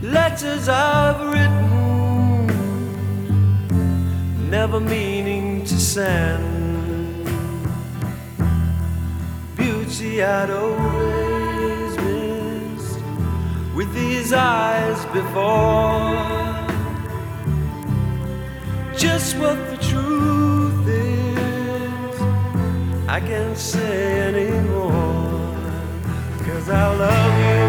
letters I've written, never meaning to send. Beauty I'd always missed with these eyes before. Just what the truth is, I can't say anymore, 'cause I love you.